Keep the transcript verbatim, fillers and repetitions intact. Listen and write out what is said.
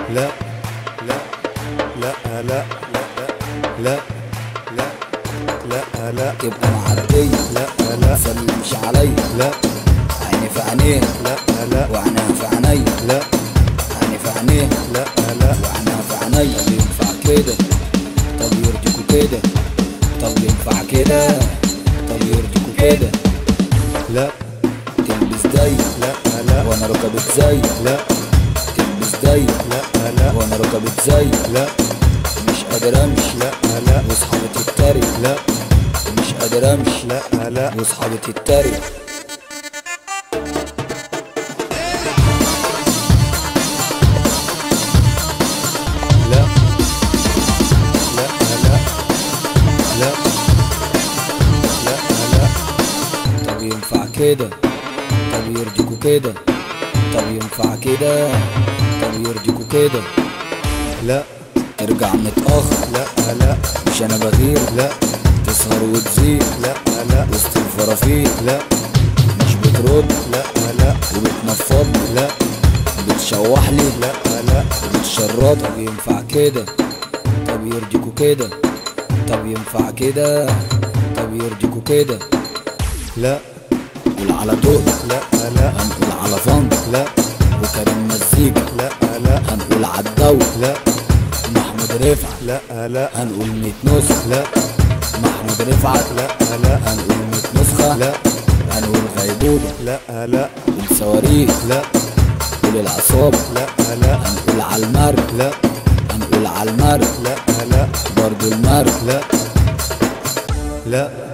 لا لا لا لا لا لا لا لا لا تبقى معدية لا لا مسلمش عليا لا عيني في عينيه لا لا وعينها في عينيا لا عيني في عينيه لا لا وعينها في عينيا. طب ينفع كده؟ طب يرضيكوا كده؟ طب ينفع كده؟ طب يرضيكوا كده؟ لا تلبس ضيق لا لا وانا ركبت زي لا تلبس ضيق لا لا وانا ركبت زي لا مش قادر امشي لا لا واصحابي تتريق لا مش قادر امشي لا لا واصحابي تتريق. لا لا لا لا لا لا طب ينفع كده؟ طب يرضيكوا كده؟ طب ينفع كده؟ طب يرضيكوا كده؟ لا ترجع متأخر لا لا مش انا بغير لا تسهر وتزيد لا لا وسط الفرافير لا مش بترد لا لا وبتنفض لي لا بتشوح لي لا لا وبتشرط. طب ينفع كده؟ طب يرضيكوا كده؟ طب ينفع كده؟ طب يرضيكوا كده؟ لا قول على دول لا لا هنقول على فندق لا وكريم مزيكا لا لا هنقول عالدولة لا محمود رفعت لا لا هنقول مية نسخة لا محمود رفعت لا لا هنقول مية نسخة لا هنقول غيبوبة لا لا والصواريخ لا قول العصابة لا لا هنقول عالمرج لا هنقول عالمرج لا لا برضو المرج. لا لا